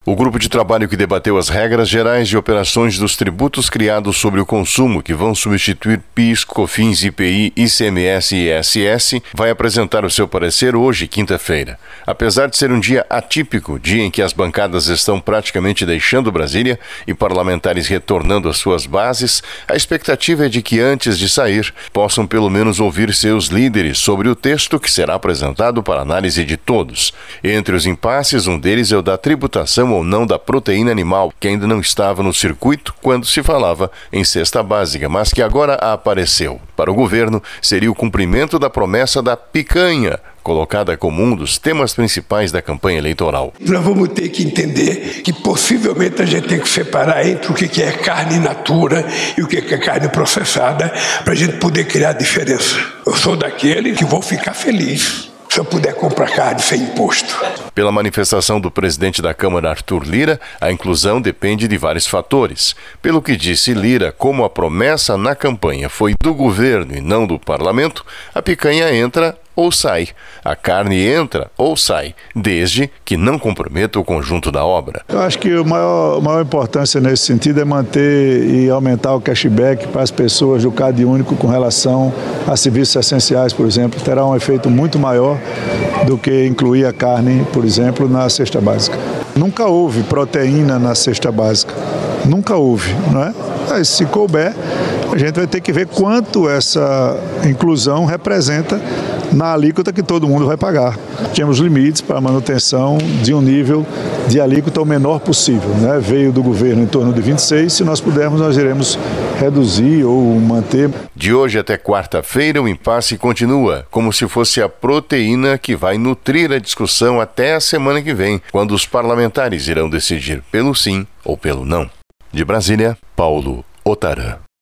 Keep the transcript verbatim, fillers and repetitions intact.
O grupo de trabalho que debateu as regras gerais de operações dos tributos criados sobre o consumo, que vão substituir PIS, COFINS, I P I, I C M S e I S S, vai apresentar o seu parecer hoje, quinta-feira. Apesar de ser um dia atípico, dia em que as bancadas estão praticamente deixando Brasília e parlamentares retornando às suas bases, a expectativa é de que antes de sair, possam pelo menos ouvir seus líderes sobre o texto que será apresentado para análise de todos. Entre os impasses, um deles é o da tributação ou não da proteína animal, que ainda não estava no circuito quando se falava em cesta básica, mas que agora apareceu. Para o governo, seria o cumprimento da promessa da picanha, colocada como um dos temas principais da campanha eleitoral. Nós vamos ter que entender que possivelmente a gente tem que separar entre o que é carne in natura e o que é carne processada, para a gente poder criar diferença. Eu sou daquele que vou ficar feliz se eu puder comprar carne sem imposto. Pela manifestação do presidente da Câmara, Arthur Lira, a inclusão depende de vários fatores. Pelo que disse Lira, como a promessa na campanha foi do governo e não do parlamento, a picanha entra ou sai. A carne entra ou sai, desde que não comprometa o conjunto da obra. Eu acho que a maior, a maior importância nesse sentido é manter e aumentar o cashback para as pessoas do Cade Único com relação a serviços essenciais, por exemplo. Terá um efeito muito maior do que incluir a carne, por exemplo, na cesta básica. Nunca houve proteína na cesta básica. Nunca houve, não é? Mas se couber, a gente vai ter que ver quanto essa inclusão representa na alíquota que todo mundo vai pagar. Tínhamos limites para a manutenção de um nível de alíquota o menor possível, né? Veio do governo em torno de vinte e seis, se nós pudermos, nós iremos reduzir ou manter. De hoje até quarta-feira, o impasse continua, como se fosse a proteína que vai nutrir a discussão até a semana que vem, quando os parlamentares irão decidir pelo sim ou pelo não. De Brasília, Paulo Otarã.